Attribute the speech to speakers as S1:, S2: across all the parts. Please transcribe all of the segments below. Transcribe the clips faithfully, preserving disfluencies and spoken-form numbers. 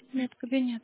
S1: Медкабинет.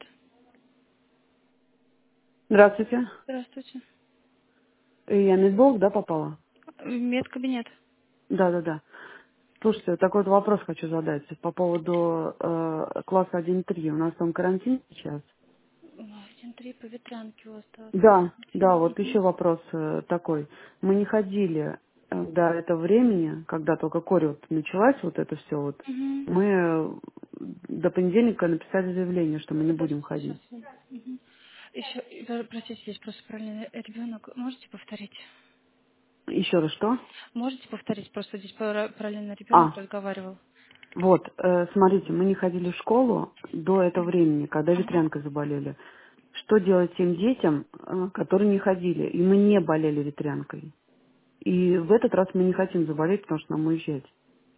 S2: Здравствуйте.
S1: Здравствуйте.
S2: Э, Я медболк, да, попала?
S1: Медкабинет.
S2: Да-да-да. Слушайте, такой вот вопрос хочу задать по поводу э, класса один три. У нас там карантин сейчас.
S1: Один-три по ветрянке у вас, да, там
S2: Да, да,
S1: карантин.
S2: вот еще вопрос э, такой. Мы не ходили э, до этого времени, когда только Кори вот началась, вот это все вот.
S1: Угу.
S2: Мы э, до понедельника написали заявление, что мы не будем
S1: Подождите, сейчас.
S2: ходить.
S1: Угу. Еще, э, простите, здесь просто параллельно ребенок. Можете повторить?
S2: Еще раз что?
S1: Можете повторить? Просто здесь пара- параллельно ребенок
S2: А,
S1: разговаривал.
S2: вот, э, смотрите, мы не ходили в школу до этого времени, когда
S1: Ага.
S2: ветрянкой заболели. Что делать тем детям, э, которые не ходили, и мы не болели ветрянкой? И в этот раз мы не хотим заболеть, потому что нам уезжать.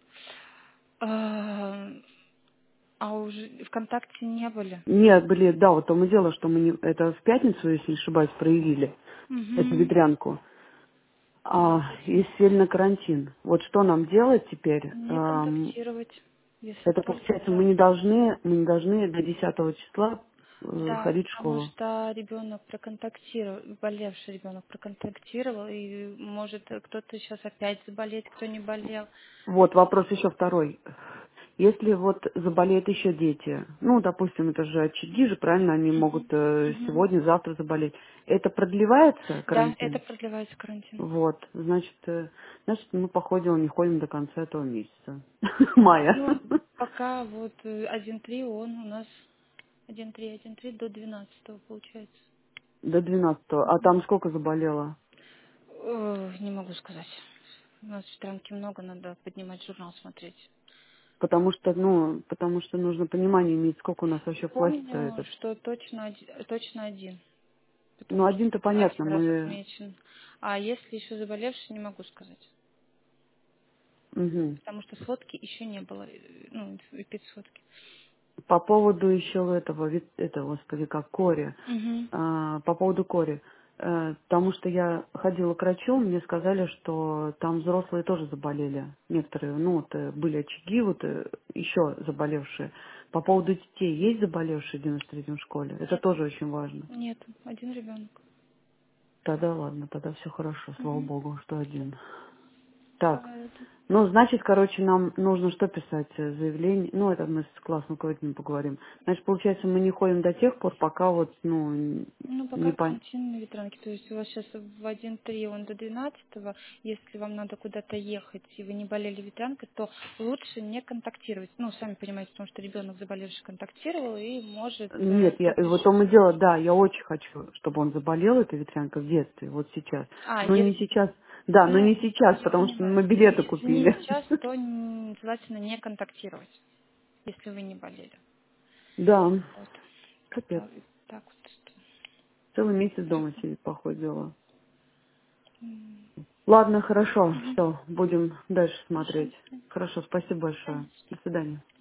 S1: А а уже ВКонтакте не были?
S2: Нет, были, да, вот в том и дело, что мы не, это в пятницу, если не ошибаюсь, проявили эту
S1: Угу.
S2: ветрянку. А, и сели на карантин. Вот что нам делать теперь?
S1: Не
S2: Ам,
S1: контактировать, если
S2: это
S1: только
S2: получается, мы не
S1: ветрянка.
S2: должны, мы не должны до десятого числа э,
S1: Да,
S2: ходить в
S1: потому
S2: школу.
S1: что ребенок проконтактировал, болевший ребенок проконтактировал, и может кто-то сейчас опять заболеть, кто не болел.
S2: Вот вопрос еще второй. Если вот заболеют еще дети, ну, допустим, это же очаги же, правильно, они могут
S1: Мгм.
S2: э,
S1: Мгм.
S2: сегодня, завтра заболеть. Это продлевается
S1: Да, это
S2: карантин?
S1: продлевается карантин.
S2: Вот, значит, э, значит, мы, походу, не ходим до конца этого месяца. Мая.
S1: Ну, пока вот э, один три он у нас один три один три до двенадцатого получается.
S2: До двенадцатого. А там сколько заболело?
S1: Ой, не могу сказать. У нас странки много, надо поднимать журнал смотреть.
S2: Потому что, ну, потому что нужно понимание иметь, сколько у нас вообще в классе-то
S1: Помню,
S2: этот.
S1: что точно, оди- точно один.
S2: Ну,
S1: Потому что
S2: один-то понятно,
S1: один раз
S2: мы...
S1: отмечен. А если еще заболевший, не могу сказать.
S2: Мгм.
S1: Потому что сводки еще не было, э, ну, эпидсводки.
S2: По поводу еще этого, вид- это, господи, как Кори.
S1: Угу.
S2: А, по поводу Кори. Э, Потому что я ходила к врачу, мне сказали, что там взрослые тоже заболели. Некоторые, ну, вот, э, были очаги, вот э, еще заболевшие. По поводу детей, есть заболевшие в девяносто третьем школе? Это
S1: Нет,
S2: тоже очень важно.
S1: нет, один ребенок.
S2: Тогда ладно, тогда все хорошо, слава
S1: Угу.
S2: богу, что один. Так,
S1: А, это-
S2: ну, значит, короче, нам нужно что писать? Э, Заявление? Ну, это мы с классным руководителем поговорим. Значит, получается, мы не ходим до тех пор, пока вот, ну, н-
S1: Ну,
S2: не
S1: пока
S2: пон...
S1: карантин на ветранке. То есть у вас сейчас в один три он до двенадцатого. Если вам надо куда-то ехать, и вы не болели ветрянкой, то лучше не контактировать. Ну, сами понимаете, потому что ребенок заболевший контактировал и может
S2: Нет,
S1: э,
S2: я,
S1: тут
S2: вот в том
S1: еще...
S2: и дело, да, я очень хочу, чтобы он заболел, этой ветрянкой, в детстве, вот сейчас.
S1: А,
S2: Но не
S1: если...
S2: сейчас, да, но
S1: Ну,
S2: не сейчас,
S1: я
S2: потому что
S1: понимаю.
S2: мы билеты
S1: Если не
S2: купили.
S1: сейчас, то м, желательно не контактировать, если вы не болели.
S2: Да,
S1: Вот.
S2: капец.
S1: Так, так вот.
S2: Целый месяц дома сидит, походила.
S1: М,
S2: Ладно, хорошо,
S1: мгм.
S2: все, будем дальше
S1: Хорошо,
S2: смотреть.
S1: до свидания.
S2: Хорошо, спасибо большое.
S1: Конечно.
S2: До свидания.